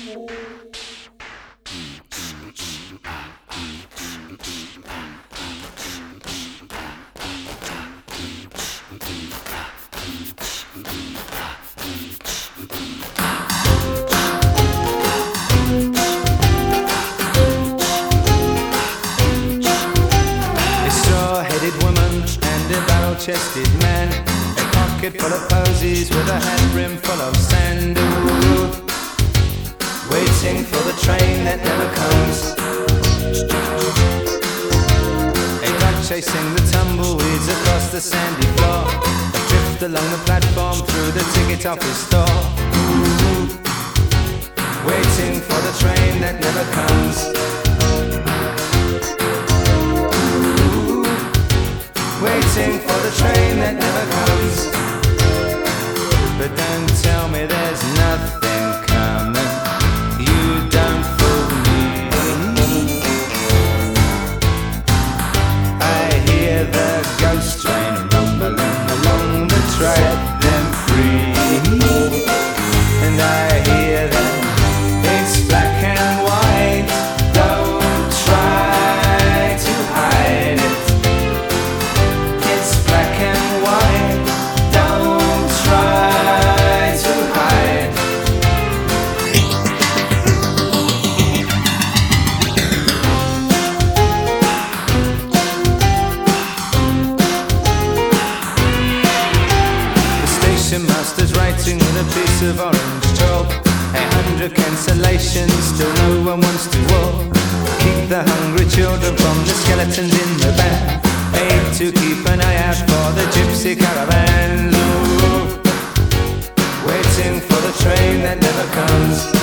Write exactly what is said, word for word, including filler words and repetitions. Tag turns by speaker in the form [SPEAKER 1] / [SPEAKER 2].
[SPEAKER 1] Chested man, a pocket full of posies with a hat brim full of sand. Ooh, waiting for the train that never comes. A dog chasing the tumbleweeds across the sandy floor. A drift along the platform through the ticket office store. Ooh, waiting for the train that never comes. Waiting for the train that never comes. But don't tell me there's nothing coming. You don't fool me. I hear the ghost train rumbling along the track, them free. And I hear that it's black and white. Don't try to hide it. Black and white, don't try to hide. The station master's writing with a piece of orange chalk. A hundred cancellations, still no one wants to walk. Keep the hungry children from the skeletons in the back. Aim to keep an eye out for the gypsy caravans. Ooh, waiting for the train that never comes.